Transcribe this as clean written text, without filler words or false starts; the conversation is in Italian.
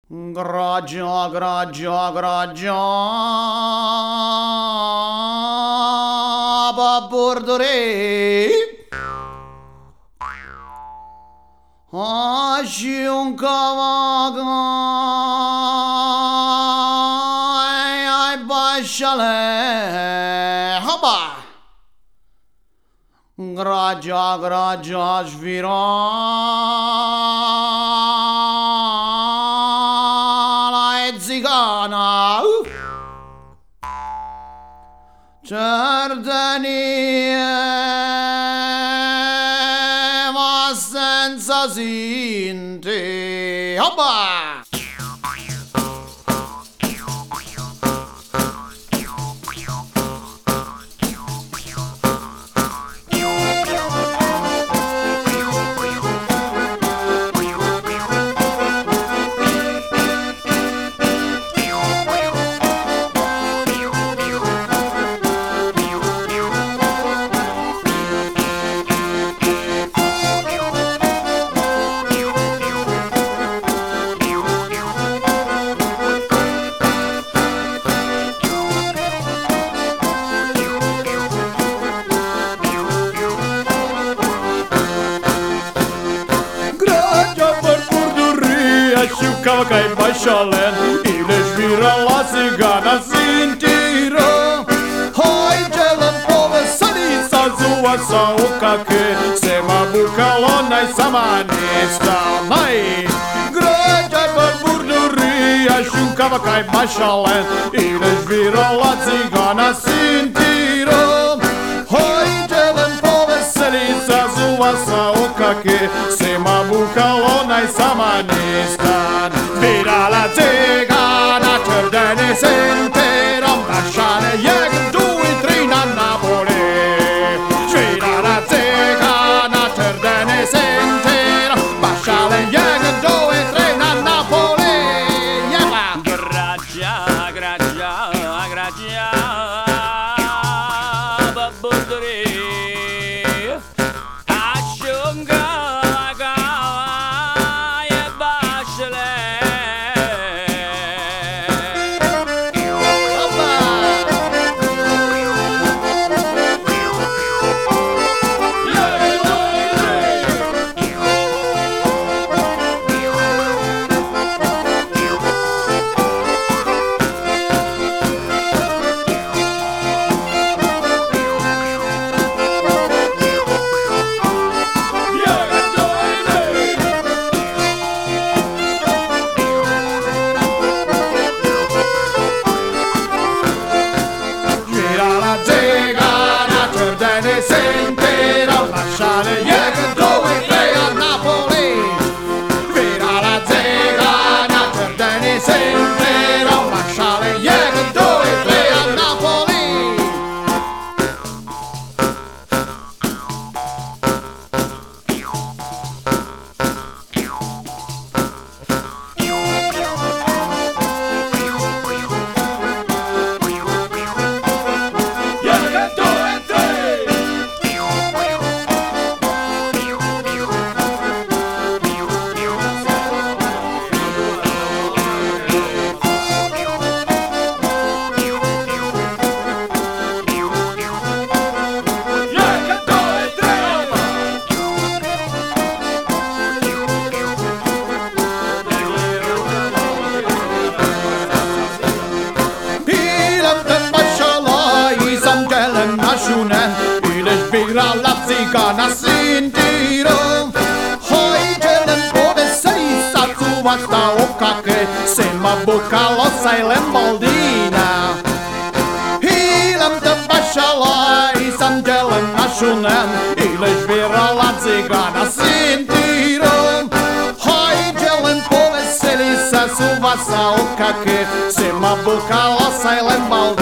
Gragia, gragia, gragia, baburdure. Ashi un cavaga, ai basciale, haba. Gragia, gragia, svira. Zigana Cerdanie ma senza sinte Hoppa! Cai baixalen i le žvira la cigana sintira. Hai gelam povesalica zuva sa ukake, sema bukalonaj sama nesta naj. Građa burdurija šunkava kaj bašalen i le žvira la cigana sintira. Hai gelam povesalica zuva sa ukake, sema bukalonaj sama nesta. Svira la cigana, Cerdanie s'intera, lasciare ieri 2 e 3 a Napoli. Svira la cigana, Cerdanie s'intera, lasciare ieri 2 e 3 a Napoli. Gragia, gragia, gragia, baburdure. Ashunga laga e bashle. S'intera, lasciare ieri 2 e 3 a Napoli. Svira la cigana, Cerdanie s'intera, lasciare ieri 2 e 3 a Napoli. Ile žvira la cigana sintira. Hai gelam povesalica zuva sa ukake, sema bukalosa i lembaldina. Ilam te bašala i sam gelam našunem, ile žvira la cigana sintira. Hai gelam povesalica zuva sa ukake, sema bukalosa i lembaldina.